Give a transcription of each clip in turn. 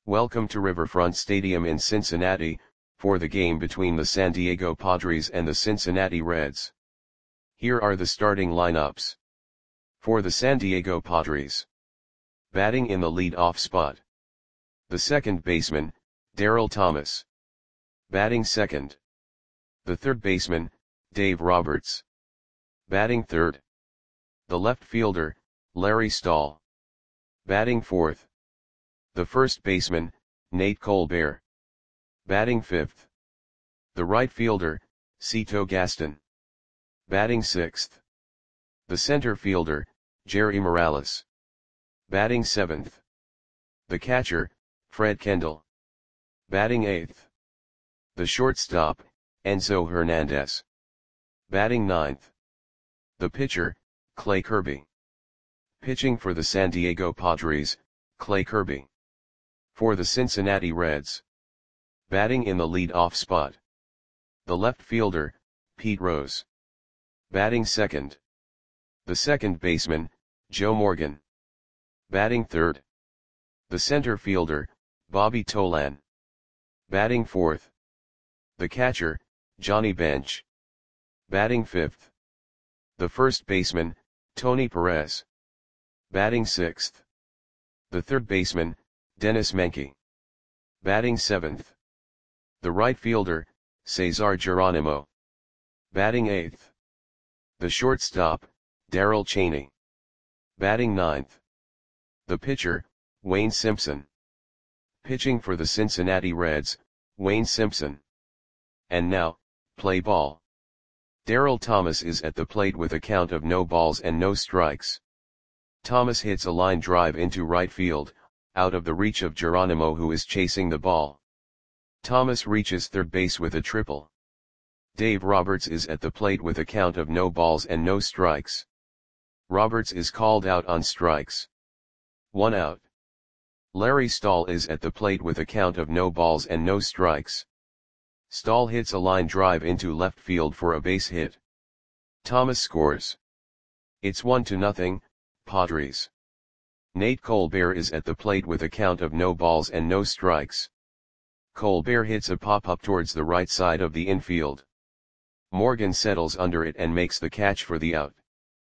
Welcome to Riverfront Stadium in Cincinnati, for the game between the San Diego Padres and the Cincinnati Reds. Here are the starting lineups. For the San Diego Padres. Batting in the lead-off spot. The second baseman, Daryl Thomas. Batting second. The third baseman, Dave Roberts. Batting third. The left fielder, Larry Stahl. Batting fourth. The first baseman, Nate Colbert. Batting fifth. The right fielder, Cito Gaston. Batting sixth. The center fielder, Jerry Morales. Batting seventh. The catcher, Fred Kendall. Batting eighth. The shortstop, Enzo Hernandez. Batting ninth. The pitcher, Clay Kirby. Pitching for the San Diego Padres, Clay Kirby. For the Cincinnati Reds. Batting in the lead-off spot. The left fielder, Pete Rose. Batting second. The second baseman, Joe Morgan. Batting third. The center fielder, Bobby Tolan. Batting fourth. The catcher, Johnny Bench. Batting fifth. The first baseman, Tony Perez. Batting sixth. The third baseman, Dennis Menke. Batting seventh. The right fielder, Cesar Geronimo. Batting eighth. The shortstop, Darrell Chaney. Batting ninth. The pitcher, Wayne Simpson. Pitching for the Cincinnati Reds, Wayne Simpson. And now, play ball. Daryl Thomas is at the plate with a count of no balls and no strikes. Thomas hits a line drive into right field, out of the reach of Geronimo, who is chasing the ball. Thomas reaches third base with a triple. Dave Roberts is at the plate with a count of no balls and no strikes. Roberts is called out on strikes. 1 out. Larry Stahl is at the plate with a count of no balls and no strikes. Stahl hits a line drive into left field for a base hit. Thomas scores. It's 1-0, Padres. Nate Colbert is at the plate with a count of no balls and no strikes. Colbert hits a pop-up towards the right side of the infield. Morgan settles under it and makes the catch for the out.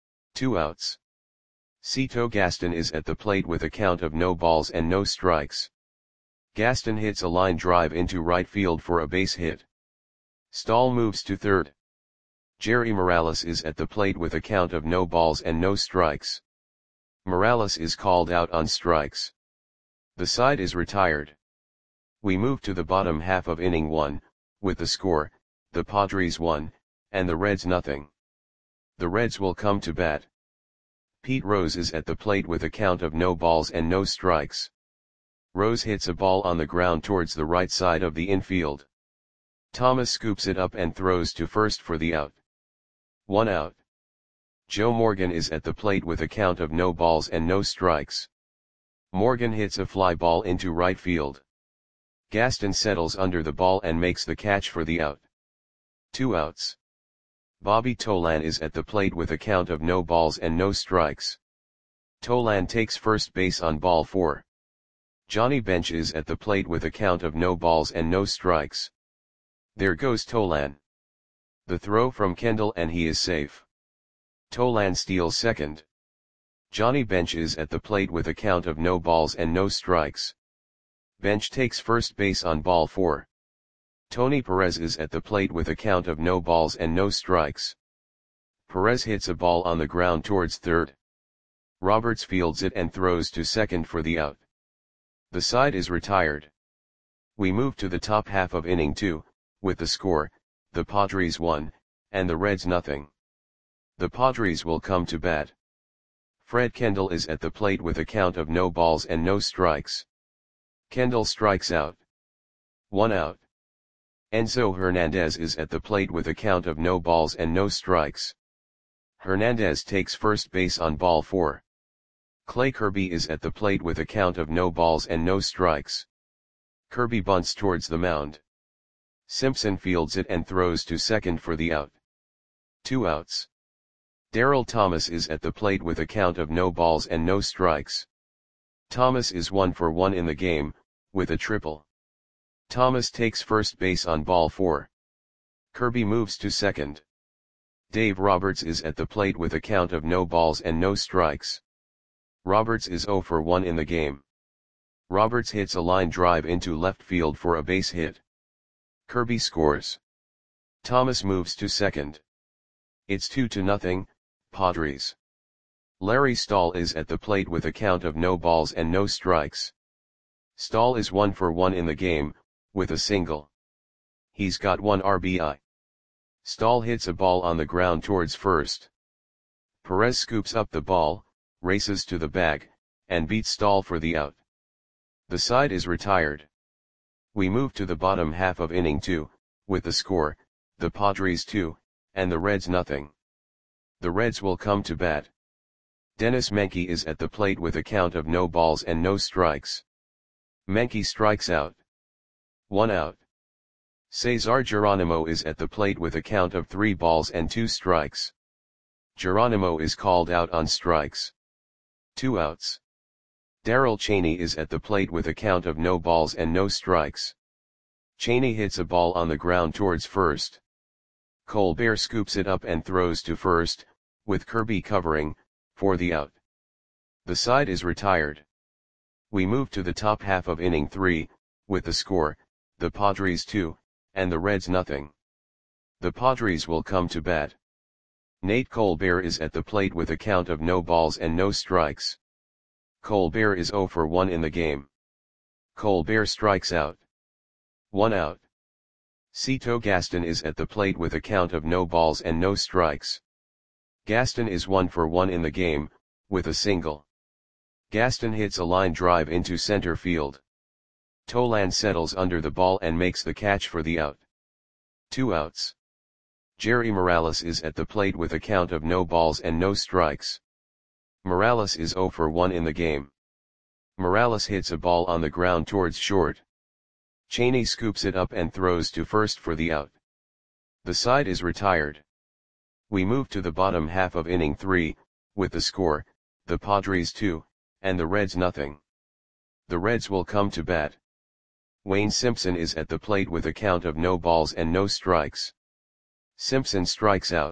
2 outs. Cito Gaston is at the plate with a count of no balls and no strikes. Gaston hits a line drive into right field for a base hit. Stahl moves to third. Jerry Morales is at the plate with a count of no balls and no strikes. Morales is called out on strikes. The side is retired. We move to the bottom half of inning 1, with the score, the Padres 1, and the Reds 0. The Reds will come to bat. Pete Rose is at the plate with a count of no balls and no strikes. Rose hits a ball on the ground towards the right side of the infield. Thomas scoops it up and throws to first for the out. 1 out. Joe Morgan is at the plate with a count of no balls and no strikes. Morgan hits a fly ball into right field. Gaston settles under the ball and makes the catch for the out. 2 outs. Bobby Tolan is at the plate with a count of no balls and no strikes. Tolan takes first base on ball 4. Johnny Bench is at the plate with a count of no balls and no strikes. There goes Tolan. The throw from Kendall and he is safe. Tolan steals second. Johnny Bench is at the plate with a count of no balls and no strikes. Bench takes first base on ball 4. Tony Perez is at the plate with a count of no balls and no strikes. Perez hits a ball on the ground towards third. Roberts fields it and throws to second for the out. The side is retired. We move to the top half of inning 2, with the score, the Padres 1, and the Reds 0. The Padres will come to bat. Fred Kendall is at the plate with a count of no balls and no strikes. Kendall strikes out. 1 out. Enzo Hernandez is at the plate with a count of no balls and no strikes. Hernandez takes first base on ball 4. Clay Kirby is at the plate with a count of no balls and no strikes. Kirby bunts towards the mound. Simpson fields it and throws to second for the out. 2 outs. Daryl Thomas is at the plate with a count of no balls and no strikes. Thomas is 1 for 1 in the game, with a triple. Thomas takes first base on ball 4. Kirby moves to second. Dave Roberts is at the plate with a count of no balls and no strikes. Roberts is 0 for 1 in the game. Roberts hits a line drive into left field for a base hit. Kirby scores. Thomas moves to second. It's 2-0, Padres. Larry Stahl is at the plate with a count of no balls and no strikes. Stahl is 1 for 1 in the game, with a single. He's got 1 RBI. Stahl hits a ball on the ground towards first. Perez scoops up the ball, races to the bag, and beats Stahl for the out. The side is retired. We move to the bottom half of inning 2, with the score, the Padres 2, and the Reds nothing. The Reds will come to bat. Dennis Menke is at the plate with a count of no balls and no strikes. Menke strikes out. 1 out. Cesar Geronimo is at the plate with a count of 3 balls and 2 strikes. Geronimo is called out on strikes. 2 outs. Darrell Chaney is at the plate with a count of no balls and no strikes. Chaney hits a ball on the ground towards first. Colbert scoops it up and throws to first, with Kirby covering, for the out. The side is retired. We move to the top half of inning 3, with the score, the Padres 2, and the Reds nothing. The Padres will come to bat. Nate Colbert is at the plate with a count of no balls and no strikes. Colbert is 0 for 1 in the game. Colbert strikes out. 1 out. Cito Gaston is at the plate with a count of no balls and no strikes. Gaston is 1 for 1 in the game, with a single. Gaston hits a line drive into center field. Tolan settles under the ball and makes the catch for the out. 2 outs. Jerry Morales is at the plate with a count of no balls and no strikes. Morales is 0 for 1 in the game. Morales hits a ball on the ground towards short. Chaney scoops it up and throws to first for the out. The side is retired. We move to the bottom half of inning 3, with the score, the Padres 2, and the Reds nothing. The Reds will come to bat. Wayne Simpson is at the plate with a count of no balls and no strikes. Simpson strikes out.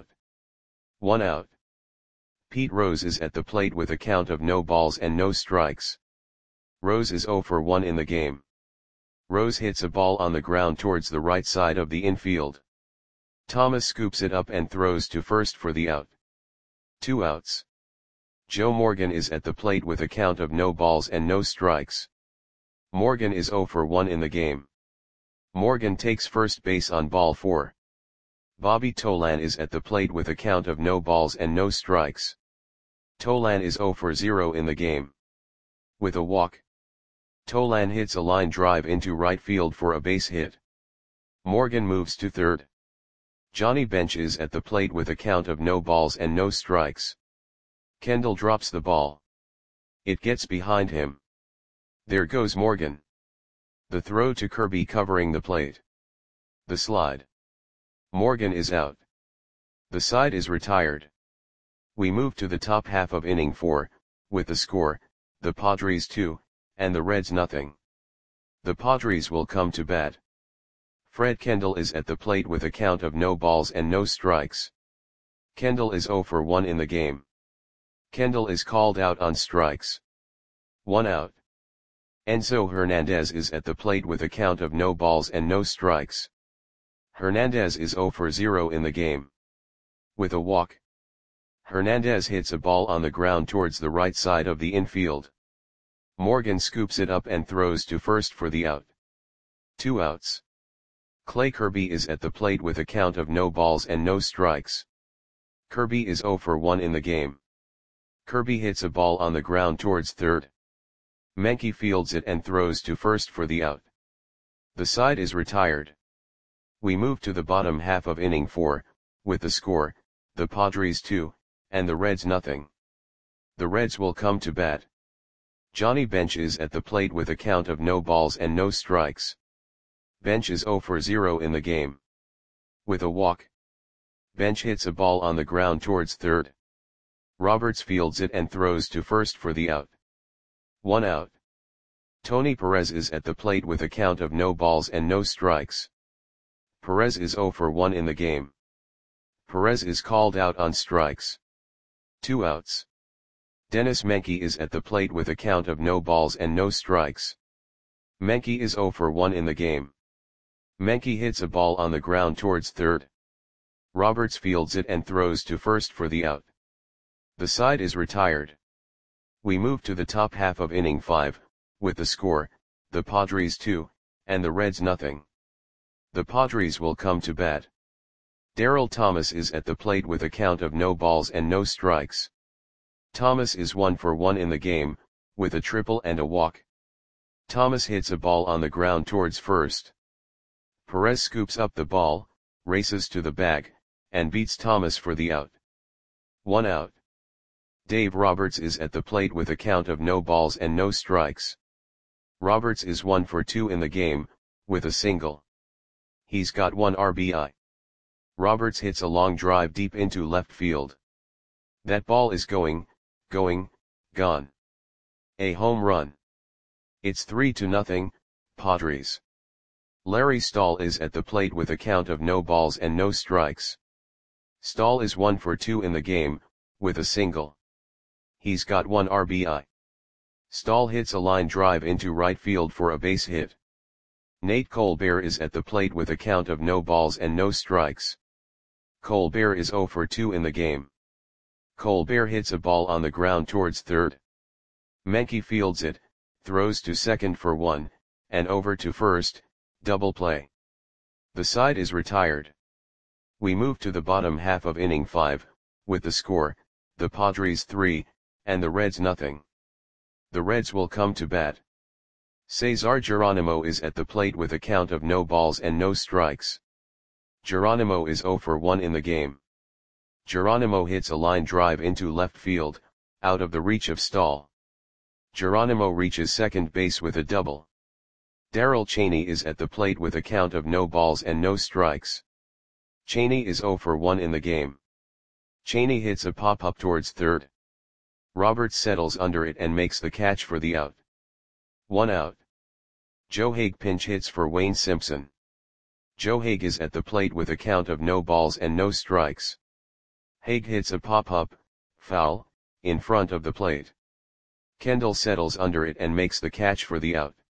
1 out. Pete Rose is at the plate with a count of no balls and no strikes. Rose is 0 for 1 in the game. Rose hits a ball on the ground towards the right side of the infield. Thomas scoops it up and throws to first for the out. 2 outs. Joe Morgan is at the plate with a count of no balls and no strikes. Morgan is 0 for 1 in the game. Morgan takes first base on ball 4. Bobby Tolan is at the plate with a count of no balls and no strikes. Tolan is 0 for 0 in the game. With a walk. Tolan hits a line drive into right field for a base hit. Morgan moves to third. Johnny Bench is at the plate with a count of no balls and no strikes. Kendall drops the ball. It gets behind him. There goes Morgan. The throw to Kirby covering the plate. The slide. Morgan is out. The side is retired. We move to the top half of inning 4, with the score, the Padres 2, and the Reds nothing. The Padres will come to bat. Fred Kendall is at the plate with a count of no balls and no strikes. Kendall is 0 for 1 in the game. Kendall is called out on strikes. 1 out. Enzo Hernandez is at the plate with a count of no balls and no strikes. Hernandez is 0 for 0 in the game. With a walk. Hernandez hits a ball on the ground towards the right side of the infield. Morgan scoops it up and throws to first for the out. 2 outs. Clay Kirby is at the plate with a count of no balls and no strikes. Kirby is 0 for 1 in the game. Kirby hits a ball on the ground towards third. Menke fields it and throws to first for the out. The side is retired. We move to the bottom half of inning 4, with the score, the Padres 2, and the Reds nothing. The Reds will come to bat. Johnny Bench is at the plate with a count of no balls and no strikes. Bench is 0 for 0 in the game. With a walk. Bench hits a ball on the ground towards third. Roberts fields it and throws to first for the out. 1 out. Tony Perez is at the plate with a count of no balls and no strikes. Perez is 0 for 1 in the game. Perez is called out on strikes. 2 outs. Dennis Menke is at the plate with a count of no balls and no strikes. Menke is 0 for 1 in the game. Menke hits a ball on the ground towards third. Roberts fields it and throws to first for the out. The side is retired. We move to the top half of inning 5, with the score, the Padres 2, and the Reds nothing. The Padres will come to bat. Darryl Thomas is at the plate with a count of no balls and no strikes. Thomas is 1 for 1 in the game, with a triple and a walk. Thomas hits a ball on the ground towards first. Perez scoops up the ball, races to the bag, and beats Thomas for the out. 1 out. Dave Roberts is at the plate with a count of no balls and no strikes. Roberts is 1 for 2 in the game, with a single. He's got 1 RBI. Roberts hits a long drive deep into left field. That ball is gone. A home run. It's 3-0, Padres. Larry Stahl is at the plate with a count of no balls and no strikes. Stahl is 1 for 2 in the game, with a single. He's got 1 RBI. Stahl hits a line drive into right field for a base hit. Nate Colbert is at the plate with a count of no balls and no strikes. Colbert is 0 for 2 in the game. Colbert hits a ball on the ground towards third. Menke fields it, throws to second for 1, and over to first, double play. The side is retired. We move to the bottom half of inning 5, with the score, the Padres 3, and the Reds nothing. The Reds will come to bat. Cesar Geronimo is at the plate with a count of no balls and no strikes. Geronimo is 0 for 1 in the game. Geronimo hits a line drive into left field, out of the reach of Stahl. Geronimo reaches second base with a double. Darrell Chaney is at the plate with a count of no balls and no strikes. Chaney is 0 for 1 in the game. Chaney hits a pop-up towards third. Roberts settles under it and makes the catch for the out. 1 out. Joe Hague pinch hits for Wayne Simpson. Joe Hague is at the plate with a count of no balls and no strikes. Hague hits a pop-up, foul, in front of the plate. Kendall settles under it and makes the catch for the out.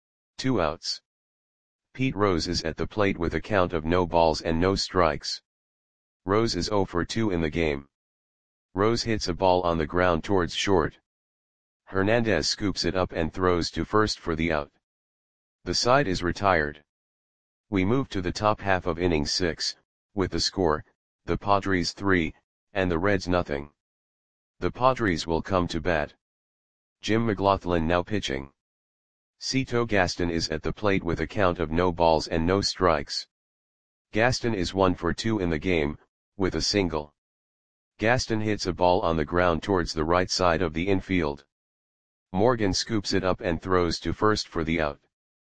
2 outs. Pete Rose is at the plate with a count of no balls and no strikes. Rose is 0 for 2 in the game. Rose hits a ball on the ground towards short. Hernandez scoops it up and throws to first for the out. The side is retired. We move to the top half of inning 6, with the score, the Padres 3, and the Reds nothing. The Padres will come to bat. Jim McLaughlin now pitching. Cito Gaston is at the plate with a count of no balls and no strikes. Gaston is 1 for 2 in the game, with a single. Gaston hits a ball on the ground towards the right side of the infield. Morgan scoops it up and throws to first for the out.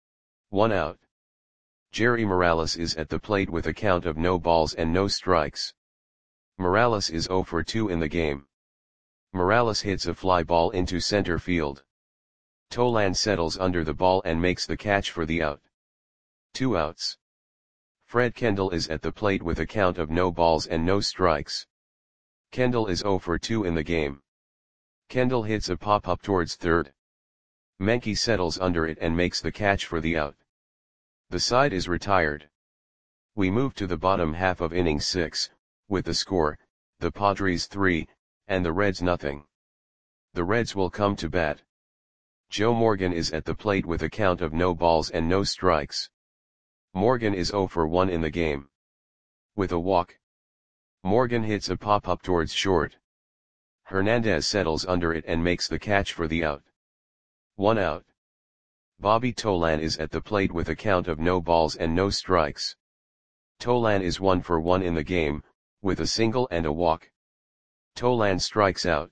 1 out. Jerry Morales is at the plate with a count of no balls and no strikes. Morales is 0 for 2 in the game. Morales hits a fly ball into center field. Tolan settles under the ball and makes the catch for the out. 2 outs. Fred Kendall is at the plate with a count of no balls and no strikes. Kendall is 0 for 2 in the game. Kendall hits a pop-up towards third. Menke settles under it and makes the catch for the out. The side is retired. We move to the bottom half of inning 6, with the score, the Padres 3, and the Reds nothing. The Reds will come to bat. Joe Morgan is at the plate with a count of no balls and no strikes. Morgan is 0 for 1 in the game. With a walk. Morgan hits a pop-up towards short. Hernandez settles under it and makes the catch for the out. 1 out. Bobby Tolan is at the plate with a count of no balls and no strikes. Tolan is 1 for 1 in the game, with a single and a walk. Tolan strikes out.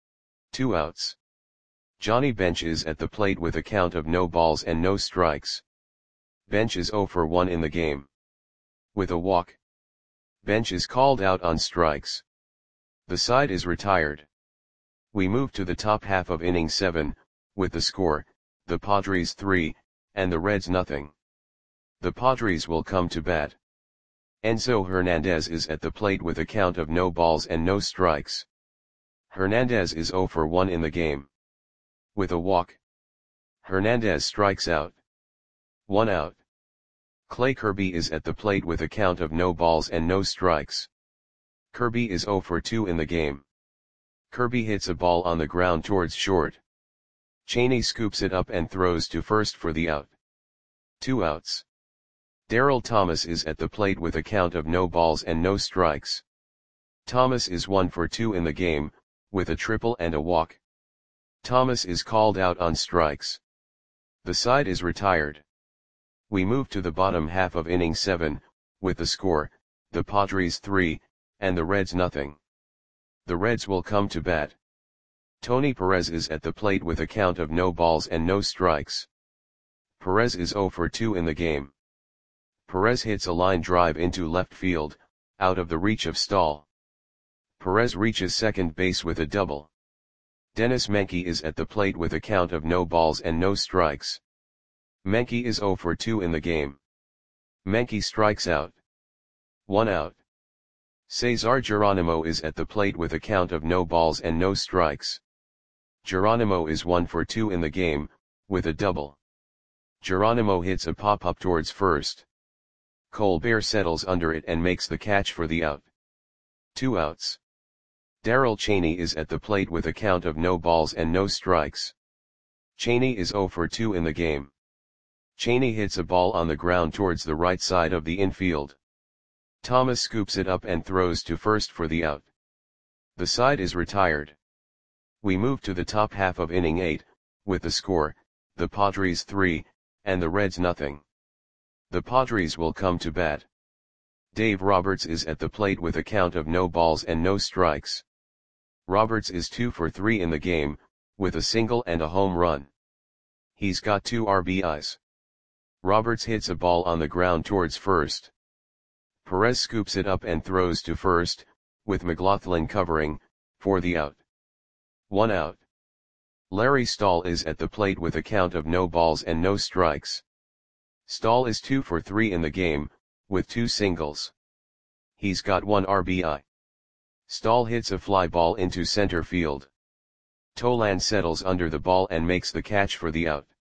2 outs. Johnny Bench is at the plate with a count of no balls and no strikes. Bench is 0 for 1 in the game. With a walk. Bench is called out on strikes. The side is retired. We move to the top half of inning 7, with the score, the Padres 3, and the Reds nothing. The Padres will come to bat. Enzo Hernandez is at the plate with a count of no balls and no strikes. Hernandez is 0 for 1 in the game. With a walk, Hernandez strikes out. 1 out. Clay Kirby is at the plate with a count of no balls and no strikes. Kirby is 0 for 2 in the game. Kirby hits a ball on the ground towards short. Cheney scoops it up and throws to first for the out. 2 outs. Darrell Thomas is at the plate with a count of no balls and no strikes. Thomas is 1 for 2 in the game, with a triple and a walk. Thomas is called out on strikes. The side is retired. We move to the bottom half of inning 7, with the score, the Padres 3, and the Reds nothing. The Reds will come to bat. Tony Perez is at the plate with a count of no balls and no strikes. Perez is 0 for 2 in the game. Perez hits a line drive into left field, out of the reach of Stahl. Perez reaches second base with a double. Dennis Menke is at the plate with a count of no balls and no strikes. Menke is 0 for 2 in the game. Menke strikes out. 1 out. Cesar Geronimo is at the plate with a count of no balls and no strikes. Geronimo is 1 for 2 in the game, with a double. Geronimo hits a pop-up towards first. Colbert settles under it and makes the catch for the out. 2 outs. Darrell Cheney is at the plate with a count of no balls and no strikes. Cheney is 0 for 2 in the game. Cheney hits a ball on the ground towards the right side of the infield. Thomas scoops it up and throws to first for the out. The side is retired. We move to the top half of inning 8, with the score, the Padres 3, and the Reds nothing. The Padres will come to bat. Dave Roberts is at the plate with a count of no balls and no strikes. Roberts is 2 for 3 in the game, with a single and a home run. He's got 2 RBIs. Roberts hits a ball on the ground towards first. Perez scoops it up and throws to first, with McLaughlin covering, for the out. 1 out. Larry Stahl is at the plate with a count of no balls and no strikes. Stahl is 2 for 3 in the game, with 2 singles. He's got 1 RBI. Stahl hits a fly ball into center field. Tolan settles under the ball and makes the catch for the out.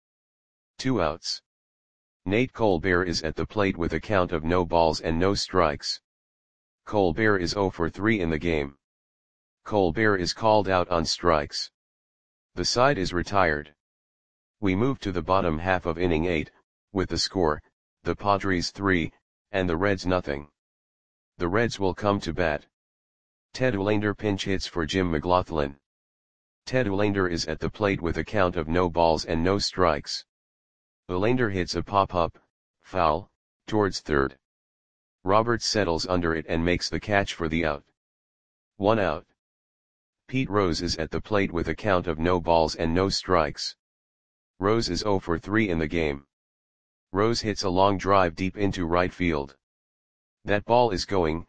2 outs. Nate Colbert is at the plate with a count of no balls and no strikes. Colbert is 0 for 3 in the game. Colbert is called out on strikes. The side is retired. We move to the bottom half of inning 8, with the score, the Padres 3, and the Reds nothing. The Reds will come to bat. Ted Olander pinch hits for Jim McLaughlin. Ted Olander is at the plate with a count of no balls and no strikes. Olander hits a pop-up, foul, towards third. Roberts settles under it and makes the catch for the out. 1 out. Pete Rose is at the plate with a count of no balls and no strikes. Rose is 0 for 3 in the game. Rose hits a long drive deep into right field. That ball is gone.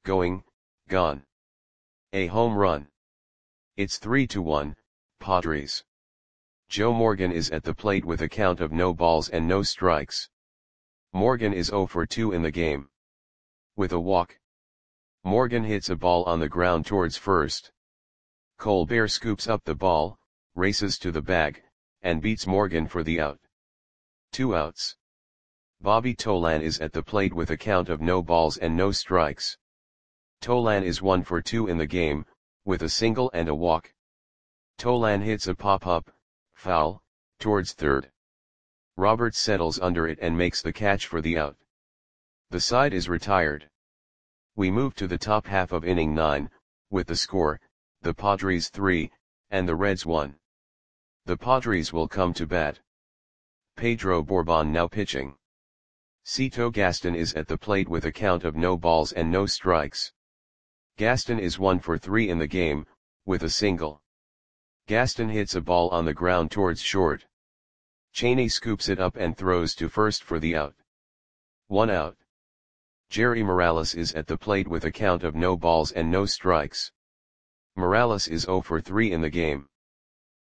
A home run. It's 3-1, Padres. Joe Morgan is at the plate with a count of no balls and no strikes. Morgan is 0 for 2 in the game. With a walk, Morgan hits a ball on the ground towards first. Colbert scoops up the ball, races to the bag, and beats Morgan for the out. 2 outs. Bobby Tolan is at the plate with a count of no balls and no strikes. Tolan is 1 for 2 in the game, with a single and a walk. Tolan hits a pop-up, foul, towards third. Roberts settles under it and makes the catch for the out. The side is retired. We move to the top half of inning 9, with the score, the Padres 3, and the Reds 1. The Padres will come to bat. Pedro Bourbon now pitching. Cito Gaston is at the plate with a count of no balls and no strikes. Gaston is 1 for 3 in the game, with a single. Gaston hits a ball on the ground towards short. Cheney scoops it up and throws to first for the out. 1 out. Jerry Morales is at the plate with a count of no balls and no strikes. Morales is 0 for 3 in the game.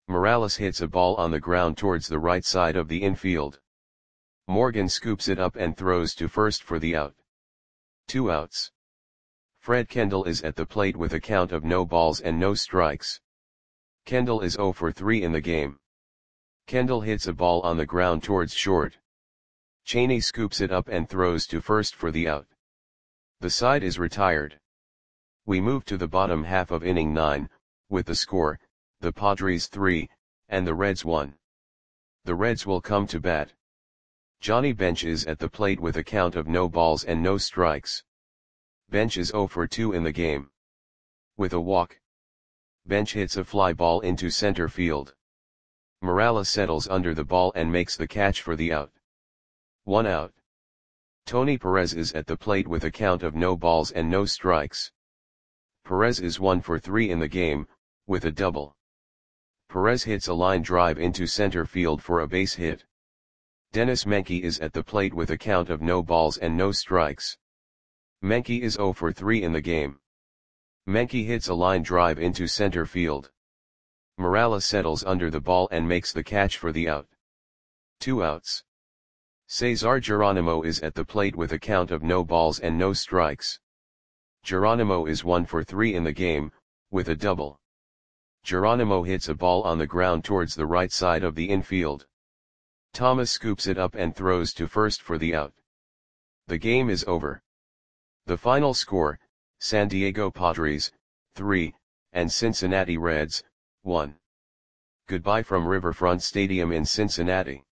Morales hits a ball on the ground towards the right side of the infield. Morgan scoops it up and throws to first for the out. 2 outs. Fred Kendall is at the plate with a count of no balls and no strikes. Kendall is 0 for 3 in the game. Kendall hits a ball on the ground towards short. Cheney scoops it up and throws to first for the out. The side is retired. We move to the bottom half of inning 9, with the score, the Padres 3, and the Reds 1. The Reds will come to bat. Johnny Bench is at the plate with a count of no balls and no strikes. Bench is 0 for 2 in the game. With a walk, Bench hits a fly ball into center field. Morales settles under the ball and makes the catch for the out. 1 out. Tony Perez is at the plate with a count of no balls and no strikes. Perez is 1 for 3 in the game, with a double. Perez hits a line drive into center field for a base hit. Dennis Menke is at the plate with a count of no balls and no strikes. Menke is 0 for 3 in the game. Menke hits a line drive into center field. Morales settles under the ball and makes the catch for the out. 2 outs. Cesar Geronimo is at the plate with a count of no balls and no strikes. Geronimo is 1 for 3 in the game, with a double. Geronimo hits a ball on the ground towards the right side of the infield. Thomas scoops it up and throws to first for the out. The game is over. The final score, San Diego Padres, 3, and Cincinnati Reds, 1. Goodbye from Riverfront Stadium in Cincinnati.